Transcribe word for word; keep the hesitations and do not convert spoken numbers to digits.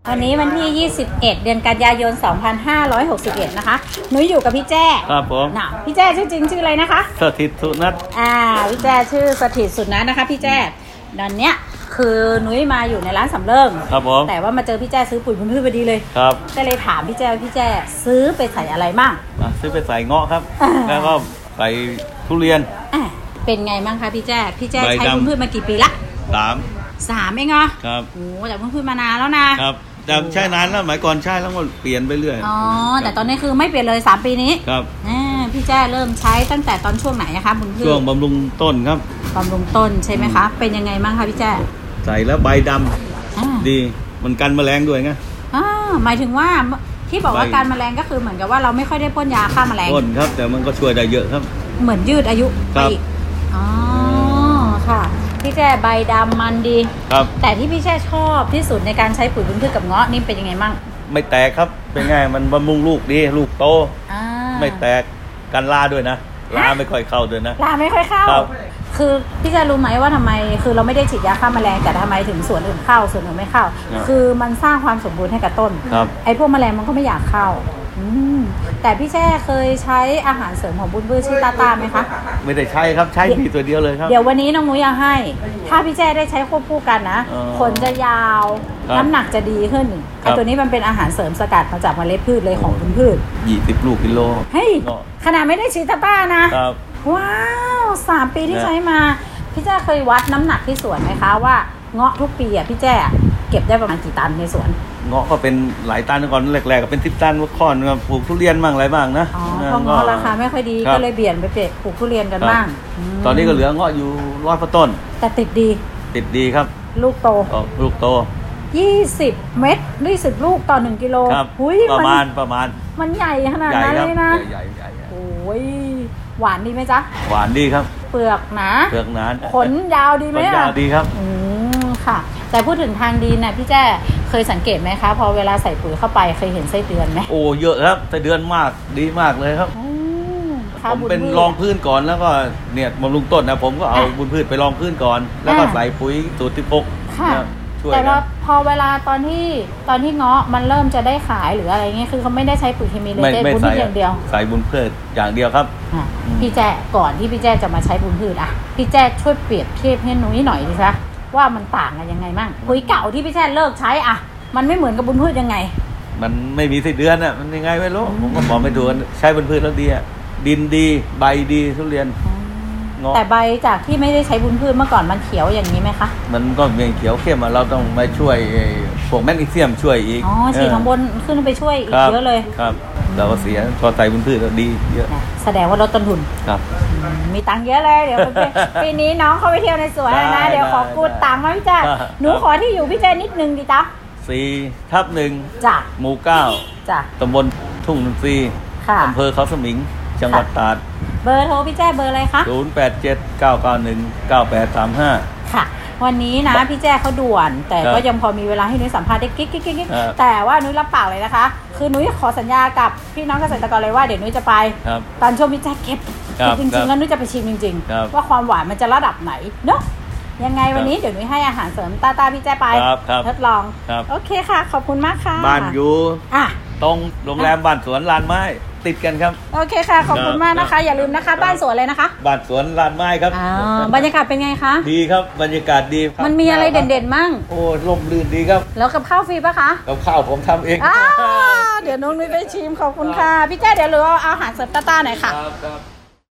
วันนี้วันที่ยี่สิบเอ็ดเดือนกันยายนสองพันห้าร้อยหกสิบเอ็ดนะคะหนูอยู่กับพี่แจ้ครับผมน่ะพี่แจ้ชื่อจริงชื่ออะไรนะคะสถิตสุนัทอ่าพี่แจ้ชื่อสถิตสุนัทนะคะพี่แจ้ตอนเนี้ยคือนุ้ยมาอยู่ในร้านสำเริงครับผมแต่ว่ามาเจอพี่แจ้ซื้อปุ๋ยพื้นพืชพอดีเลยครับก็เลยถามพี่แจ้พี่แจ้ซื้อไปใส่อะไรมั่งซื้อไปใส่เงาะครับแล้วก็ใส่ทุเรียนเป็นไงมั่งคะพี่แจ้พี่แจ้ใช้พื้นพืชมากี่ปีละสามสามเองเหรอครับโอ้แต่พื้นพืชมานานแล้วนะครับแต่ใช้นานแล้วหมายก่อนใช้แล้วก็เปลี่ยนไปเรื่อยอ๋อแต่ตอนนี้คือไม่เปลี่ยนเลยสามปีนี้ครับพี่แจ้เริ่มใช้ตั้งแต่ตอนช่วงไหนนะคะบุญพืชช่วงบำรุงต้นครับบำรุงต้นใช่ไหมคะเป็นยังไงบ้างคะพี่แจ้ใส่แล้วใบดำดีมันกันแมลงด้วยไงอ่าหมายถึงว่าที่บอกว่าการแมลงก็คือเหมือนกับว่าเราไม่ค่อยได้พ่นยาฆ่าแมลงพ่นครับแต่มันก็ช่วยได้เยอะครับเหมือนยืดอายุไปอีกอ๋อค่ะพี่แจ้ใบดำมันดีครับแต่ที่พี่แจ้ชอบที่สุดในการใช้ปุ๋ยพื้นพืชกับเงาะนี่เป็นยังไงบ้างไม่แตกครับเป็นไงมันบำรุงลูกดีลูกโตไม่แตกกันลาด้วยนะลาไม่ค่อยเข้าด้วยนะลาไม่ค่อยเข้าคือพี่แจ้รู้ไหมว่าทำไมคือเราไม่ได้ฉีดยาฆ่าแมลงแต่ทำไมถึงส่วนอื่นเข้าส่วนอื่นไม่เข้าคือมันสร้างความสมบูรณ์ให้กับต้นไอ้พวกแมลงมันก็ไม่อยากเข้าแต่พี่แจ้เคยใช้อาหารเสริมของบุญพืชชื่อตาตาไหมคะไม่ได้ใช้ครับใช้มีตัวเดียวเลยครับเดี๋ยววันนี้น้องนุ้ยจะให้ถ้าพี่แจ้ได้ใช้ควบคู่กันนะผลจะยาวน้ำหนักจะดีขึ้นไอ้ตัวนี้มันเป็นอาหารเสริมสกัดมาจากเมล็ดพืชเลยของบุญพืชยี่สิบลูกกิโลเฮ้ยขนาดไม่ได้ฉีดตาตานะว้าวสามปีที่ใช้มาพี่แจ้เคยวัดน้ำหนักที่สวนไหมคะว่าเงาะทุกปีอ่ะพี่แจ้เก็บได้ประมาณกี่ตันในสวนเงาะก็เป็นหลายตันก่อนแรกๆก็เป็นสิบตันว่าค่อนปลูกทุเรียนบ้างอะไรบ้างนะอ๋อเพราะเงาะราคาไม่ค่อยดีก็เลยเปลี่ยนไปปลูกทุเรียนกันบ้างตอนนี้ก็เหลือเงาะอยู่ร้อยกว่าต้นแต่ติดดีติดดีครับลูกโตลูกโตยี่สิบเม็ดยี่สิบลูกต่อหนึ่งกิโลประมาณประมาณมันใหญ่ขนาดนั้นเลยนะใหญ่ใหญ่โอ้ยหวานดีไหมจ๊ะหวานดีครับเปลือกหนาเปลือกหนาขนยาวดีไหมขนยาวดีครับอืมค่ะแต่พูดถึงทางดินน่ะพี่แจ้เคยสังเกตไหมคะพอเวลาใส่ปุ๋ยเข้าไปเคยเห็นไส้เดือนไหมโอ้เยอะครับไส้เดือนมากดีมากเลยครับผมเป็นรองพื้นก่อนแล้วก็เนี่ยบำรุงต้นนะผมก็เอาบุญพืชไปรองพื้นก่อนแล้วก็ใส่ปุ๋ยสูตรที่พกแต่ว่าพอเวลาตอนที่ตอนที่เงาะมันเริ่มจะได้ขายหรืออะไรเงี้ยคือเขาไม่ได้ใช้ปุ๋ยเคมีเลยใช้บุญพืชอย่างเดียวใส่บุญพืชอย่างเดียวครับพี่แจ้ก่อนที่พี่แจ้จะมาใช้บุญพืชอ่ะพี่แจ้ช่วยเปรียบเทียบให้หนูหน่อยดิคะว่ามันต่างกันยังไงบ้างปุ๋ยเก่าที่พี่แจ้เลิกใช้อ่ะมันไม่เหมือนกับบุญพืชยังไงมันไม่มีไส้เดือนอ่ะมันยังไงไม่รู้ผมก็บอกไม่ถูกใช้บุญพืชแล้วดีอ่ะดินดีใบดีทุเรียนแต่ใบจากที่ไม่ได้ใช้บุญพืชเมื่อก่อนมันเขียวอย่างนี้ไหมคะมันก็เป็นเขียวเข้มเราต้องมาช่วยพวกแมกนีเซียมช่วยอีกอ๋อฉีดข้างบนขึ้นไปช่วยอีกเยอะเลยครับเราก็เสียพอใส่บุญพืชดีเยอะแสดงว่าลดต้นทุนครับมีตังค์เยอะเลยเดี๋ยวปีนี้น้องเขาไปเที่ยวในสวนนะเดี๋ยวขอกูดตังค์มาพี่แจ้หนูขอที่อยู่พี่แจ้นิดนึงดิจ๊ะสี่ทับหนึ่งจ้ะหมู่เก้าจ้ะตำบลทุ่งนนทรีย์อำเภอเขาสมิงจังหวัดตราดเบอร์โทรพี่แจ้เบอร์อะไรคะศูนย์แปดเจ็ดเก้าเก้าหนึ่งเก้าแปดสามห้าค่ะวันนี้นะพี่แจ้เขาด่วนแต่ก็ยังพอมีเวลาให้นุ้ยสัมภาษณ์ได้กิ๊กกิ๊กกิ๊กแต่ว่านุ้ยรับปากเลยนะคะคือนุ้ยขอสัญญากับพี่น้องเกษตรกรเลยว่าเดี๋ยวนุ้ยจะไปตอนช่วงพี่แจ้เก็บจริงๆแล้วนุ้ยจะไปชิมจริงๆว่าความหวานมันจะระดับไหนเนาะยังไงวันนี้เดี๋ยวนุ้ยให้อาหารเสริมตาตาพี่แจ้ไปทดลองโอเคค่ะขอบคุณมากค่ะบ้านอยู่ตรงโรงแรมบ้านสวนลานไม้ติดกันครับโอเคค่ะขอบคุณมากนะคะอย่าลืมนะคะบ้านสวนเลยนะคะบ้านสวนลานไม้ครับบรรยากาศเป็นไงคะดีครับบรรยากาศดีมันมีอะไรเด่นๆมั่งโอ้ลมลื่นดีครับแล้วกับข้าวฟรีปะคะกับข้าวผมทำเองเดี๋ยวน้องนุ้ยไปชิมขอบคุณค่ะพี่แจ้เดี๋ยวเหลืออาหารเสริมต้าๆหน่อยค่ะ